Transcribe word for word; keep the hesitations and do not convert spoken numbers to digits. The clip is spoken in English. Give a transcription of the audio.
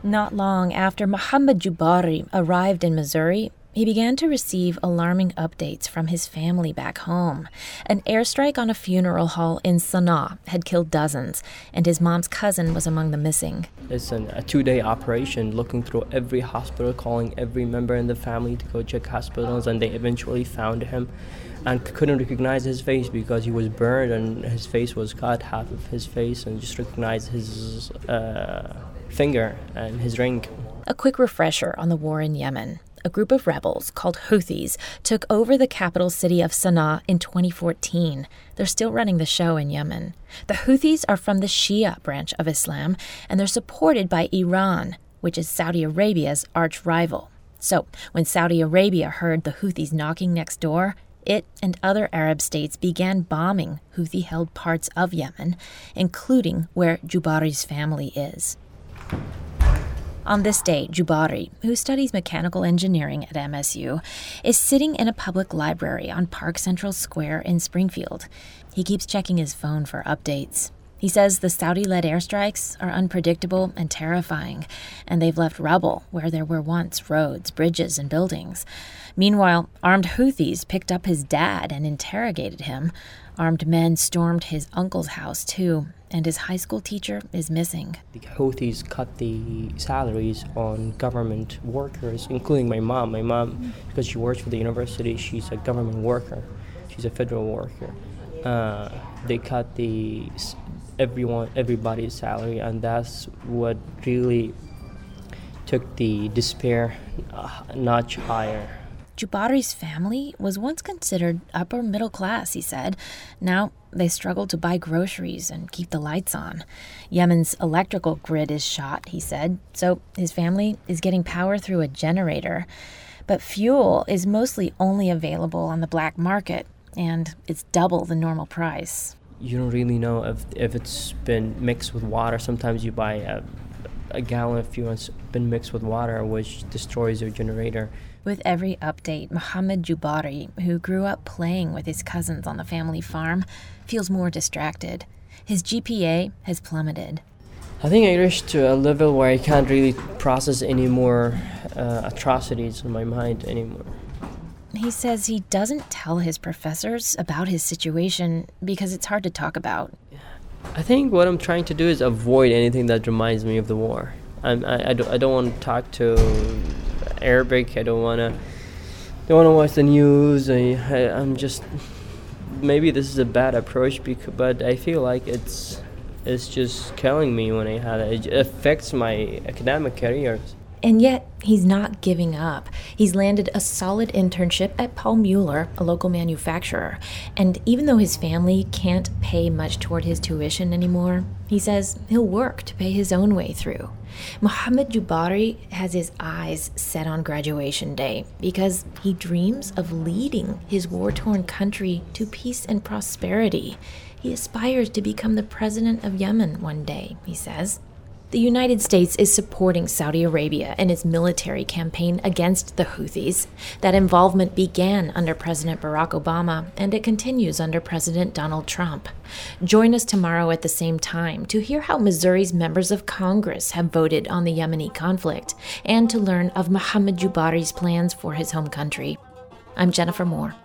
Not long after Mohammed Jubari arrived in Missouri, he began to receive alarming updates from his family back home. An airstrike on a funeral hall in Sana'a had killed dozens, and his mom's cousin was among the missing. It's an, a two-day operation, looking through every hospital, calling every member in the family to go check hospitals, and they eventually found him and couldn't recognize his face because he was burned and his face was cut, half of his face, and just recognized his uh, finger and his ring. A quick refresher on the war in Yemen. A group of rebels called Houthis took over the capital city of Sana'a in twenty fourteen. They're still running the show in Yemen. The Houthis are from the Shia branch of Islam, and they're supported by Iran, which is Saudi Arabia's arch rival. So when Saudi Arabia heard the Houthis knocking next door, it and other Arab states began bombing Houthi-held parts of Yemen, including where Jubari's family is. On this day, Jubari, who studies mechanical engineering at M S U, is sitting in a public library on Park Central Square in Springfield. He keeps checking his phone for updates. He says the Saudi-led airstrikes are unpredictable and terrifying, and they've left rubble where there were once roads, bridges, and buildings. Meanwhile, armed Houthis picked up his dad and interrogated him. Armed men stormed his uncle's house, too, and his high school teacher is missing. The Houthis cut the salaries on government workers, including my mom. My mom, because she works for the university, she's a government worker. She's a federal worker. Uh, they cut the everyone, everybody's salary, and that's what really took the despair a notch higher. Jubari's family was once considered upper middle class, he said. Now they struggle to buy groceries and keep the lights on. Yemen's electrical grid is shot, he said, so his family is getting power through a generator. But fuel is mostly only available on the black market, and it's double the normal price. You don't really know if if it's been mixed with water. Sometimes you buy a, a gallon of fuel and it's been mixed with water, which destroys your generator. With every update, Mohammed Jubari, who grew up playing with his cousins on the family farm, feels more distracted. His G P A has plummeted. I think I reached to a level where I can't really process any more uh, atrocities in my mind anymore. He says he doesn't tell his professors about his situation because it's hard to talk about. I think what I'm trying to do is avoid anything that reminds me of the war. I'm, I, I, don't, I don't want to talk to Arabic. I don't want to don't want to watch the news. I, I, I'm just... Maybe this is a bad approach, because, but I feel like it's it's just killing me when I have it. It affects my academic career. And yet, he's not giving up. He's landed a solid internship at Paul Mueller, a local manufacturer. And even though his family can't pay much toward his tuition anymore, he says he'll work to pay his own way through. Mohammed Jubari has his eyes set on graduation day because he dreams of leading his war-torn country to peace and prosperity. He aspires to become the president of Yemen one day, he says. The United States is supporting Saudi Arabia in its military campaign against the Houthis. That involvement began under President Barack Obama, and it continues under President Donald Trump. Join us tomorrow at the same time to hear how Missouri's members of Congress have voted on the Yemeni conflict, and to learn of Mohammed Jubari's plans for his home country. I'm Jennifer Moore.